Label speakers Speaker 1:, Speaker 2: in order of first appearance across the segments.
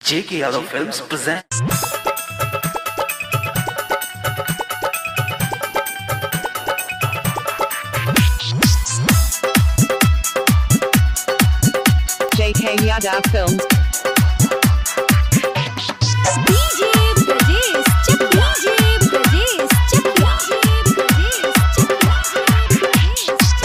Speaker 1: JK Yadav Films present.
Speaker 2: JK Yadav Films.
Speaker 3: DJ Brajesh Chak DJ Brajesh Chak DJ Brajesh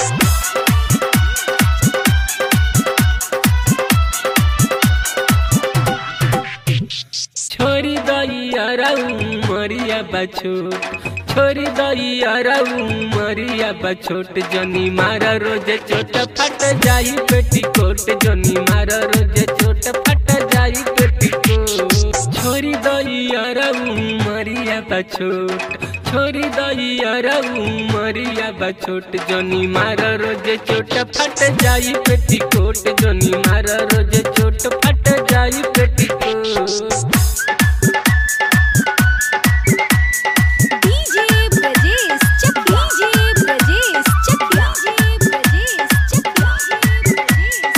Speaker 4: छोरी दैया मरिया बछोट छोरी दैया मरिया बछोट जनी मारा रोजे चोट फट जाई पेटीकोट जनी मारा रोजे चोट फट जाई पेटीकोट छोरी दैया मरिया बछोट छोरी दैया मरिया बछोट जनी मारा रोजे चोट फट जाई पेटीकोट जनी मारा रोजे चोट फट जाई petticoat
Speaker 3: DJ Brajesh Chak DJ Brajesh Chak DJ Brajesh Chak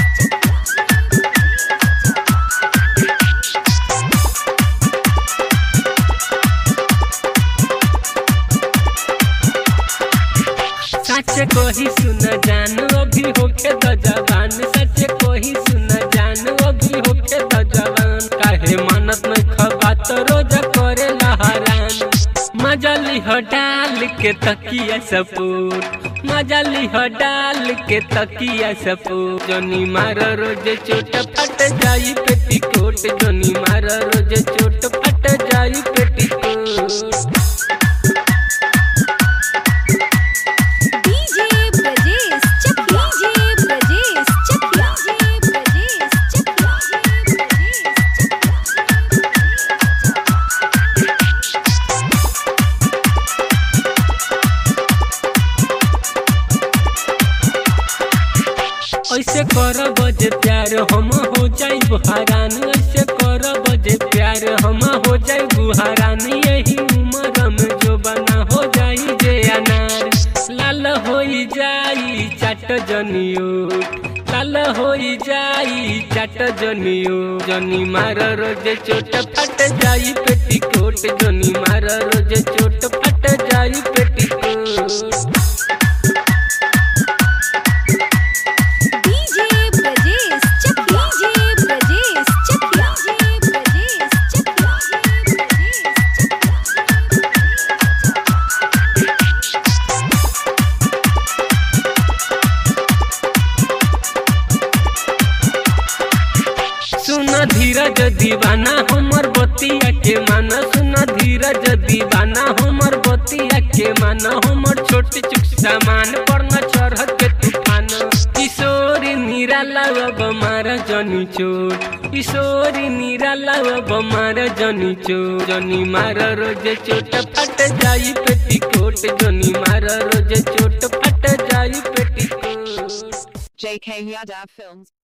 Speaker 4: सच कोही सुन जान अभी होके द जवान सच कोही सुन जान अभी होके द जवान काहे मानत नहीं खबात रोज करे लहरान मजली हो डाल के तकिया सपूत मजली हो डाल के तकिया सपूत जनी मार रोज चोट फट जाई पेटीकोट जनी मार रोज चोट फट जाई petticoat
Speaker 3: DJ Brajesh Chak DJ Brajesh Chak DJ Brajesh Chak
Speaker 4: ऐसे कर बजे प्यार हम हो जाई बुहारान ऐसे कर बजे प्यार हम हो जाई बुहारान यही उम्र में जो बना हो जाई जे अनार लाल होई जाई चाट जनियो लाल होई जाई चाट जनियो जनी मार रोजे चोट फट जाई पेटीकोट जनी मार रोजे चोट फट जाई petticoat
Speaker 3: DJ Brajesh Chak DJ Brajesh Chak DJ Brajesh Chak
Speaker 4: सुन धीरज दीवाना हमर बतिया के माना सुन धीरज दीवाना हमर बतिया के माना हमर छोटी चुक सामान पर न चढ़त के तूफान किशोरी निराला बमार जनी चोट किशोरी निराला बमार जनी चोट जनी मार रोजे चोट फट जाई पेटीकोट जनी मार रोजे चोट फट जाई पेटीकोट
Speaker 2: JK Yadav Films.